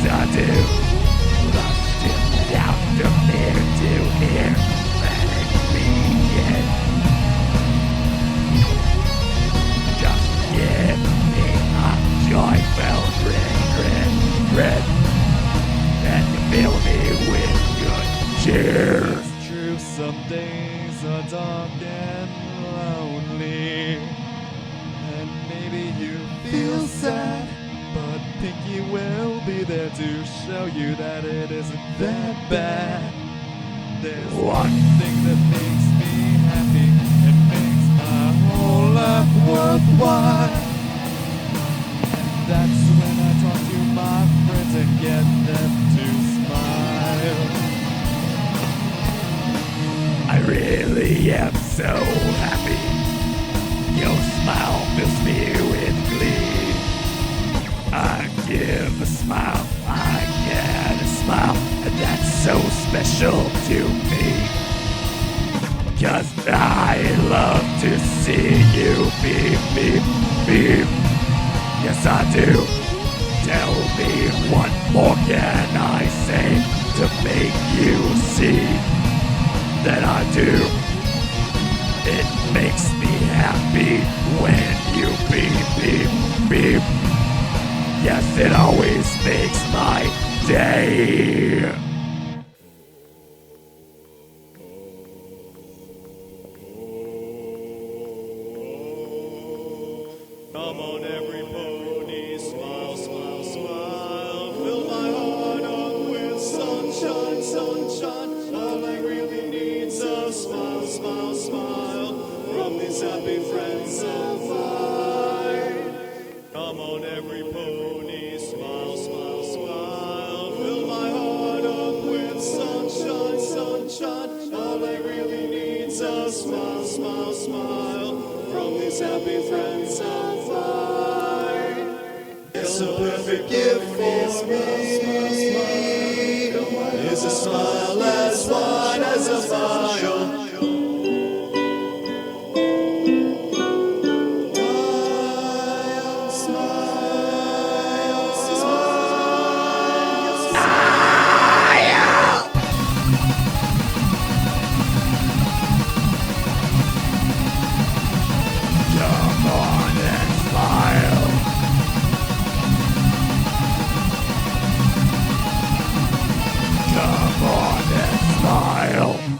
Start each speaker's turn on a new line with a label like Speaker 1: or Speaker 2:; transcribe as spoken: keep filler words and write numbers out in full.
Speaker 1: I do. Lost in doubt of near to here. Letting me in. Just give me a joyful grin, grin, grin. And you fill me with good cheer.
Speaker 2: It's true, some days are dark and lonely, and maybe you feel sad, but Pinky will be there to show you that it isn't that bad. There's
Speaker 1: What?
Speaker 2: one thing that makes me happy and makes my whole life worthwhile, and that's when I talk to my friends and get them to smile.
Speaker 1: I really am so happy. Your smile fills me with glee. I give a smile, I get a smile, and that's so special to me. 'Cause I love to see you beep, beep, beep. Yes, I do. Tell me what more can I say to make you see that I do. It makes me happy when you beep, beep, beep. Yes, it always makes my day.
Speaker 2: Come on, every pony, smile, smile, smile. Fill my heart up with sunshine, sunshine. All I really need's a smile, smile, smile from these happy friends of mine. Come on, every pony, smile, smile, smile. Fill my heart up with sunshine, sunshine. All I really need's a smile, smile, smile from these happy friends of mine. It's a perfect gift for me. Is a smile as wide as a mile. Smile, smile, smile.
Speaker 1: Come on and smile. Come on and smile.